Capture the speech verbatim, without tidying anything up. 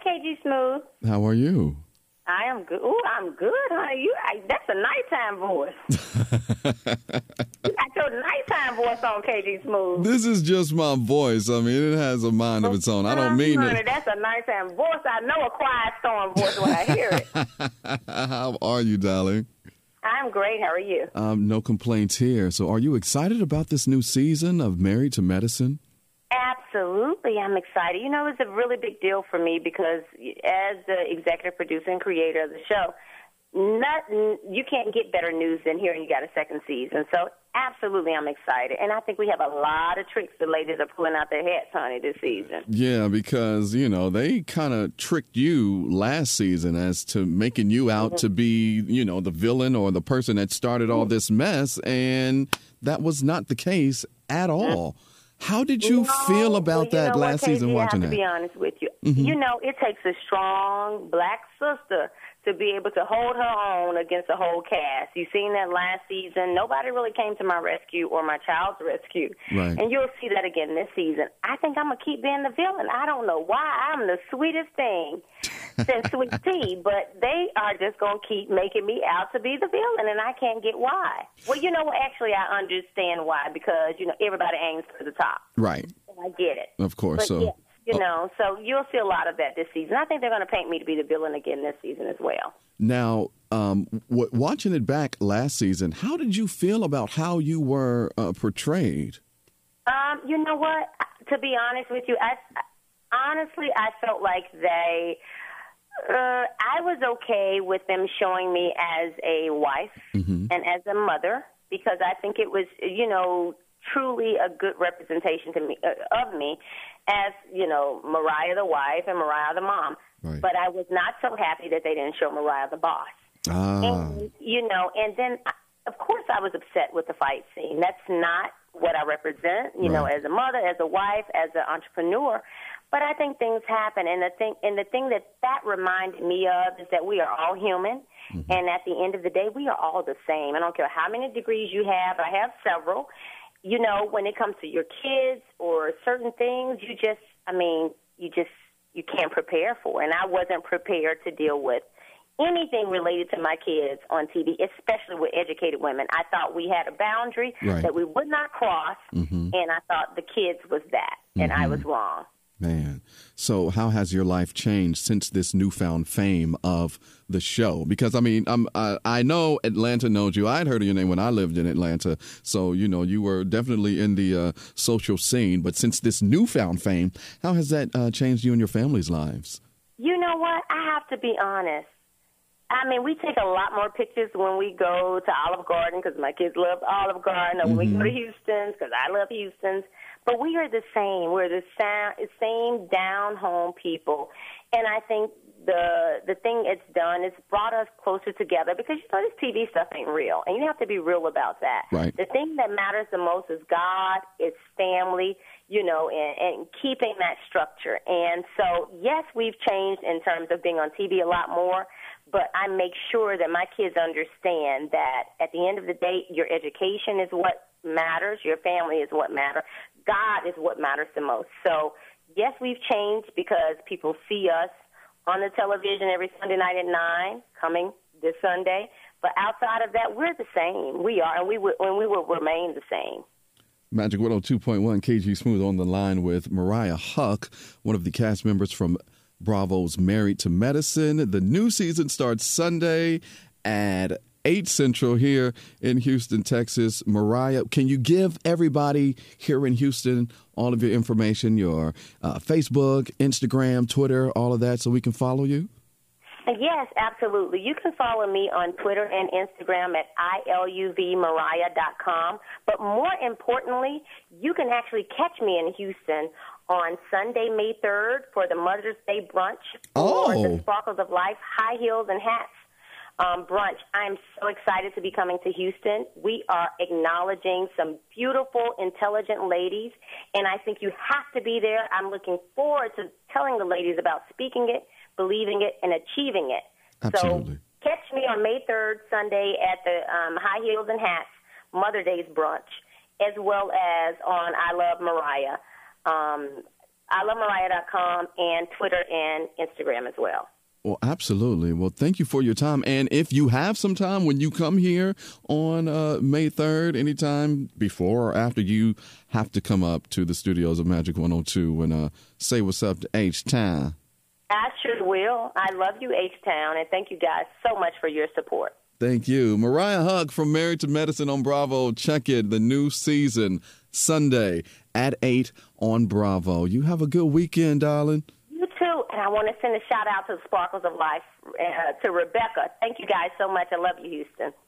K G Smooth. How are you? I am good. Ooh, I'm good, honey. You, I, that's a nighttime voice. You got your nighttime voice on, K G Smooth. This is just my voice. I mean, it has a mind of its own. I don't mean honey, it. That's a nighttime voice. I know a quiet storm voice when I hear it. How are you, darling? I'm great. How are you? Um, no complaints here. So are you excited about this new season of Married to Medicine? Absolutely. I'm excited. You know, it's a really big deal for me because as the executive producer and creator of the show, not, you can't get better news than hearing you got a second season. So absolutely, I'm excited. And I think we have a lot of tricks the ladies are pulling out their hats, honey, this season. Yeah, because, you know, they kind of tricked you last season as to making you out mm-hmm. to be, you know, the villain or the person that started all this mess. And that was not the case at all. Mm-hmm. How did you no, feel about well, you that know last what, season watching that? I have to that? be honest with you. Mm-hmm. You know, it takes a strong black sister to be able to hold her own against the whole cast. You seen that last season. Nobody really came to my rescue or my child's rescue. Right. And you'll see that again this season. I think I'm going to keep being the villain. I don't know why. I'm the sweetest thing since Sweet Tea, but they are just going to keep making me out to be the villain, and I can't get why. Well, you know what? Actually, I understand why, because, you know, everybody aims for the top. Right. And I get it. Of course. But so. Yeah. You Oh. know, so you'll see a lot of that this season. I think they're going to paint me to be the villain again this season as well. Now, um, w- watching it back last season, how did you feel about how you were uh, portrayed? Um, you know what? To be honest with you, I, honestly, I felt like they, uh, I was okay with them showing me as a wife mm-hmm. and as a mother, because I think it was, you know, truly a good representation to me uh, of me as, you know, Mariah the wife and Mariah the mom. Right. But I was not so happy that they didn't show Mariah the boss. Ah. And, you know, and then, of course, I was upset with the fight scene. That's not what I represent, you right. know, as a mother, as a wife, as an entrepreneur. But I think things happen, and the thing, and the thing that that reminded me of is that we are all human, mm-hmm. and at the end of the day, we are all the same. I don't care how many degrees you have. I have several. You know, when it comes to your kids or certain things, you just, I mean, you just, you can't prepare for. And I wasn't prepared to deal with anything related to my kids on T V, especially with educated women. I thought we had a boundary right. that we would not cross, mm-hmm. and I thought the kids was that, and mm-hmm. I was wrong. Man, so how has your life changed since this newfound fame of the show? Because, I mean, I'm, I, I know Atlanta knows you. I'd heard of your name when I lived in Atlanta. So, you know, you were definitely in the uh, social scene. But since this newfound fame, how has that uh, changed you and your family's lives? You know what? I have to be honest. I mean, we take a lot more pictures when we go to Olive Garden because my kids love Olive Garden, or when mm-hmm. we go to Houston's because I love Houston's. But we are the same. We're the same down-home people. And I think the the thing it's done is brought us closer together because, you know, this T V stuff ain't real, and you have to be real about that. Right. The thing that matters the most is God, it's family, you know, and, and keeping that structure. And so, yes, we've changed in terms of being on T V a lot more, but I make sure that my kids understand that at the end of the day, your education is what matters, your family is what matters, God is what matters the most. So, yes, we've changed because people see us on the television every Sunday night at nine, coming this Sunday. But outside of that, we're the same. We are, and we will, and we will remain the same. Magic one oh two point one, K G Smooth on the line with Mariah Huq, one of the cast members from Bravo's Married to Medicine. The new season starts Sunday at eight Central here in Houston, Texas. Mariah, can you give everybody here in Houston all of your information, your uh, Facebook, Instagram, Twitter, all of that, so we can follow you? Yes, absolutely. You can follow me on Twitter and Instagram at I L U V Mariah dot com. But more importantly, you can actually catch me in Houston on Sunday, May third for the Mother's Day brunch oh. for the Sparkles of Life High Heels and Hats um, brunch. I'm so excited to be coming to Houston. We are acknowledging some beautiful, intelligent ladies, and I think you have to be there. I'm looking forward to telling the ladies about speaking it, believing it, and achieving it. Absolutely. So catch me on May third, Sunday, at the um, High Heels and Hats Mother Day's brunch, as well as on I Love Mariah. Um, I love mariah dot com, and Twitter and Instagram as well. Well, absolutely. Well, thank you for your time. And if you have some time when you come here on uh, May third, anytime before or after, you have to come up to the studios of Magic one oh two and uh, say what's up to H-Town. I sure will. I love you, H-Town, and thank you guys so much for your support. Thank you. Mariah Huq from Married to Medicine on Bravo. Check it, the new season, Sunday at eight on Bravo. You have a good weekend, darling. You too. And I want to send a shout out to the Sparkles of Life, uh, to Rebecca. Thank you guys so much. I love you, Houston.